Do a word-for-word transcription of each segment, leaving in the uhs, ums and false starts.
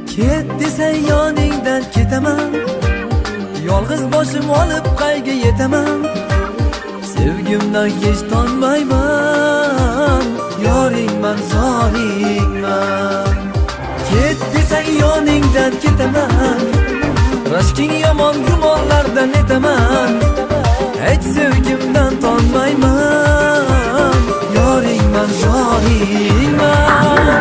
Ket desang yoningdan ketaman, yolg'iz boshim olib qayga yetaman. Sevgimdan hech tonmayman, yoringman, zoringman. Ket desang yoningdan ketaman, rashking yomon gumonlardan netaman. Hech sevgimdan tonmayman, yoringman, zoringman.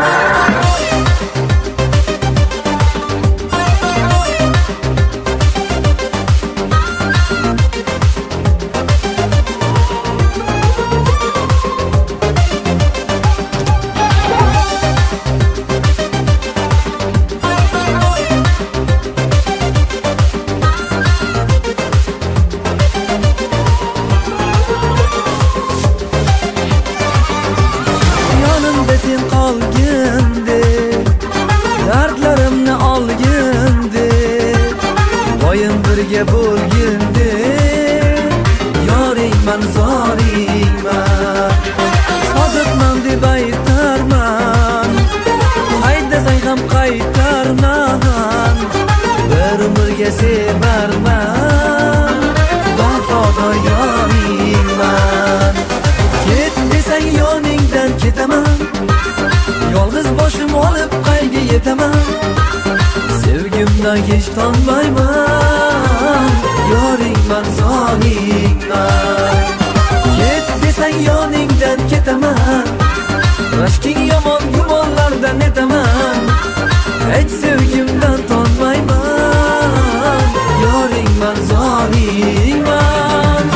Sen qolgindi, dardlarimni olgindi, doim birga bo'lgindi. Yoringman, zoringman, sodiqman deb aytarman, haydasang ham qaytarman. Bir umrga sevarman, vafodor yoringman. Ket desang yoningdan ketaman, yolg'iz boshim olib qayga yetaman. Sevgimdan hech tonmayman, yoringman, zoringman. Ket desang yoningdan ketaman, rashking yomon gumonlardan netaman. Hech sevgimdan tonmayman, yoringman, zoringman.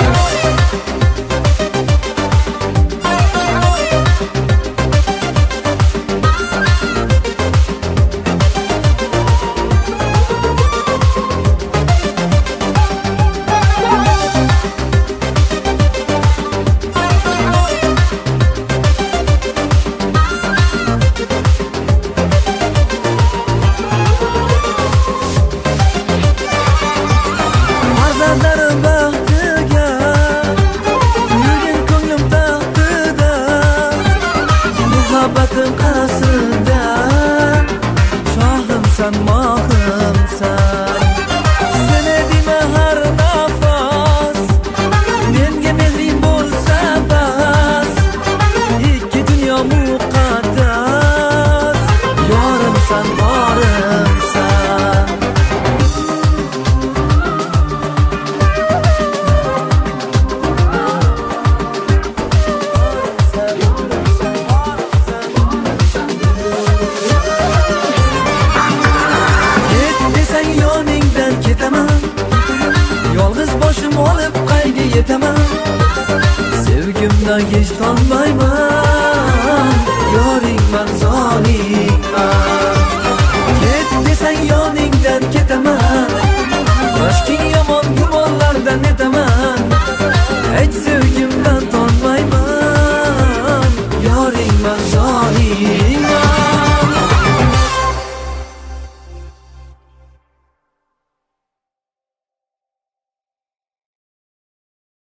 Muhabbatim qasrida, shohimsan, mohimsan. Seni dema har nafas, menga mehring bo'lsa bas. Ikki dunyo muqaddas, yorimsan, borimsan. Yoningdan ketaman, yolg'iz boshim olib qayga yetaman. Sevgimdan hech tonmayman,